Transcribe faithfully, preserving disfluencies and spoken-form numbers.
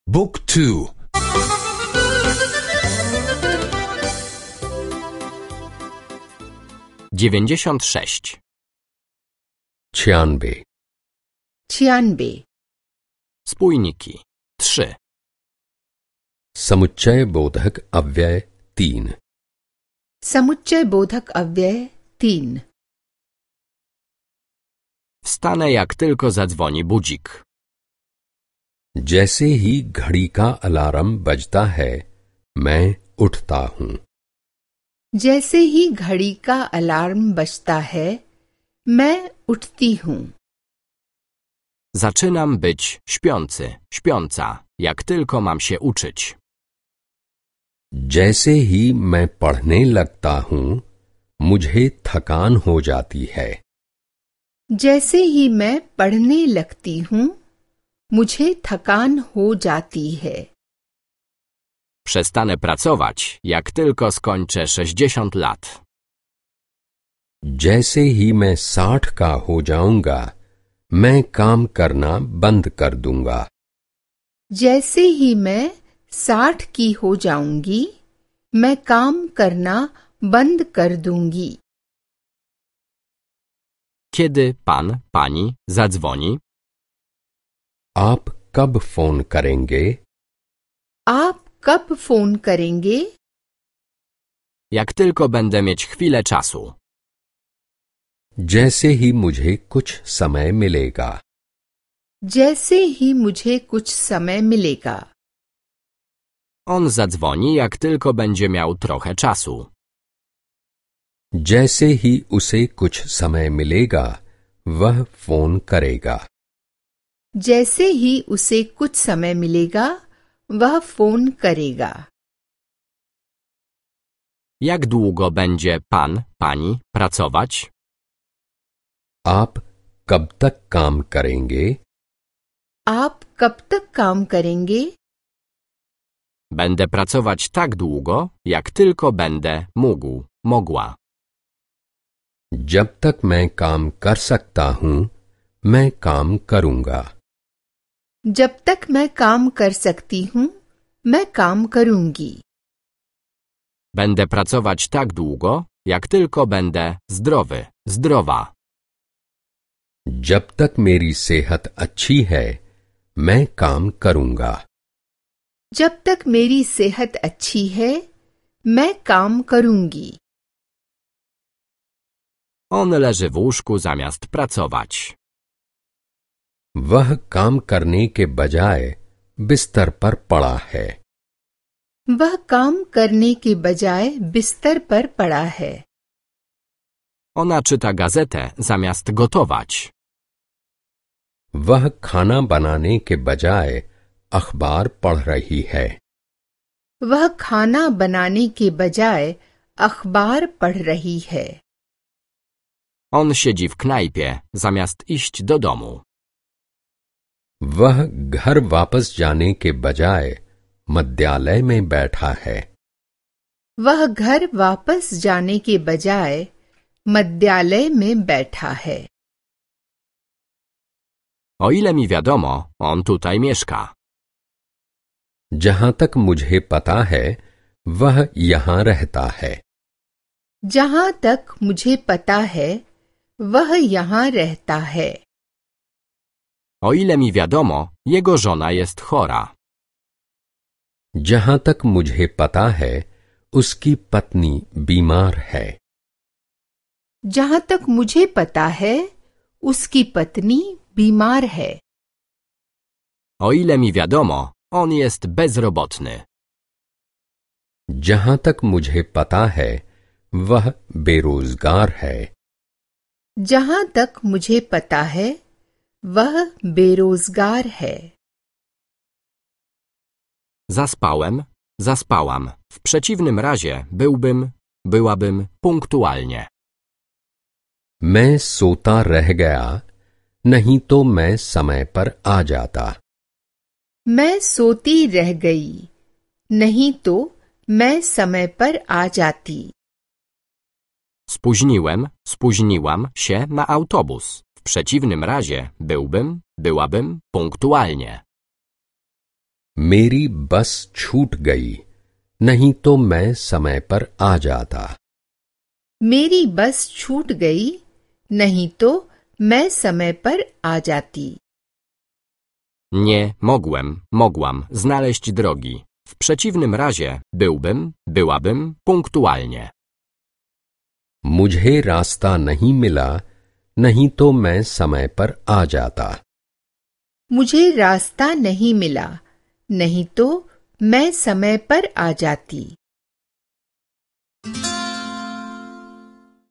Book two. dziewięćdziesiąt sześć. छियानबे छियानबे Spójniki. trzy. समुच्चय बोधक अव्यय तीन समुच्चय बोधक अव्यय तीन Wstanę jak tylko zadzwoni budzik. जैसे ही घड़ी का अलार्म बजता है मैं उठता हूँ। जैसे ही घड़ी का अलार्म बजता है मैं उठती हूँ। Zaczynam być śpiący, śpiąca, jak tylko mam się uczyć. जैसे ही मैं पढ़ने लगता हूँ मुझे थकान हो जाती है। जैसे ही मैं पढ़ने लगती हूँ मुझे थकान हो जाती है। Przestanę pracować, jak tylko skończę sześćdziesiąt lat. जैसे ही मैं साठ का हो जाऊंगा मैं काम करना बंद कर दूंगा। जैसे ही मैं साठ की हो जाऊंगी मैं काम करना बंद कर दूंगी। Kiedy pan, pani zadzwoni? आप कब फोन करेंगे? आप कब फोन करेंगे? Jak tylko będę mieć chwilę czasu. जैसे ही मुझे कुछ समय मिलेगा। जैसे ही मुझे कुछ समय मिलेगा। On zadzwoni, jak tylko będzie miał trochę czasu. जैसे ही उसे कुछ समय मिलेगा वह फोन करेगा। जैसे ही उसे कुछ समय मिलेगा वह फोन करेगा। Jak długo będzie pan, pani pracować? आप कब तक काम करेंगे? आप कब तक काम करेंगे? Będę pracować tak długo, jak tylko będę mógł, mogła. जब तक मैं काम कर सकता हूँ मैं काम करूँगा। जब तक मैं काम कर सकती हूँ मैं काम करूँगी। Będę pracować tak długo, jak tylko będę zdrowy, zdrowa. जब तक मेरी सेहत अच्छी है मैं काम करूँगा। जब तक मेरी सेहत अच्छी है मैं काम करूँगी। On leży w łóżku zamiast pracować. वह काम करने के बजाय बिस्तर पर पड़ा है। वह काम करने के बजाय बिस्तर पर पड़ा है। Ona czyta gazetę zamiast gotować. वह खाना बनाने के बजाय अखबार पढ़ रही है। वह खाना बनाने के बजाय अखबार पढ़ रही है। On siedzi w knajpie zamiast iść do domu. वह घर वापस जाने के बजाय मद्यालय में बैठा है। वह घर वापस जाने के बजाय मद्यालय में बैठा है। O ile mi wiadomo, on tutaj mieszka. जहां तक मुझे पता है वह यहाँ रहता है। जहां तक मुझे पता है वह यहाँ रहता है। O ile mi wiadomo, jego żona jest chora. जहां तक मुझे पता है उसकी पत्नी बीमार है। जहां तक मुझे पता है उसकी पत्नी बीमार है। O ile mi wiadomo, on jest bezrobotny. जहां तक मुझे पता है वह बेरोजगार है। जहां तक मुझे पता है वह बेरोजगार है। Zaspałem, zaspałam. W przeciwnym razie byłbym, byłabym punktualnie. मैं सोता रह गया नहीं तो मैं समय पर आ जाता। मैं सोती रह गई नहीं तो मैं समय पर आ जाती। Spóźniłem, spóźniłam się na autobus. W przeciwnym razie byłbym, byłabym punktualnie. मेरी बस छूट गई, नहीं तो मैं समय पर आ जाता। मेरी बस छूट गई, नहीं तो मैं समय पर आ जाती। Nie mogłem, mogłam znaleźć drogi. W przeciwnym razie byłbym, byłabym punktualnie. मुझे रास्ता नहीं मिला, नहीं तो मैं समय पर आ जाता। मुझे रास्ता नहीं मिला, नहीं तो मैं समय पर आ जाती।